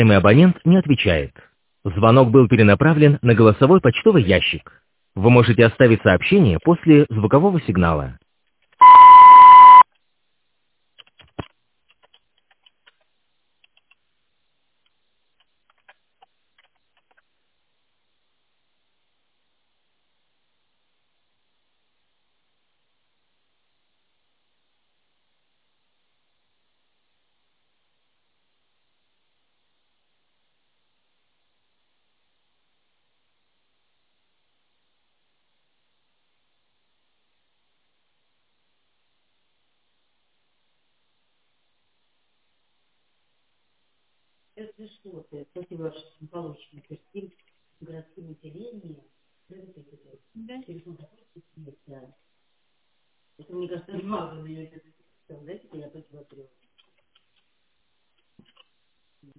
Абонент не отвечает. Звонок был перенаправлен на голосовой почтовый ящик. Вы можете оставить сообщение после звукового сигнала. Это что-то, спасибо вашим полученным перстим, городским отделением. Да. Телефон такой, да. Это, мне кажется, мало на нее. Дайте-ка я посмотрю.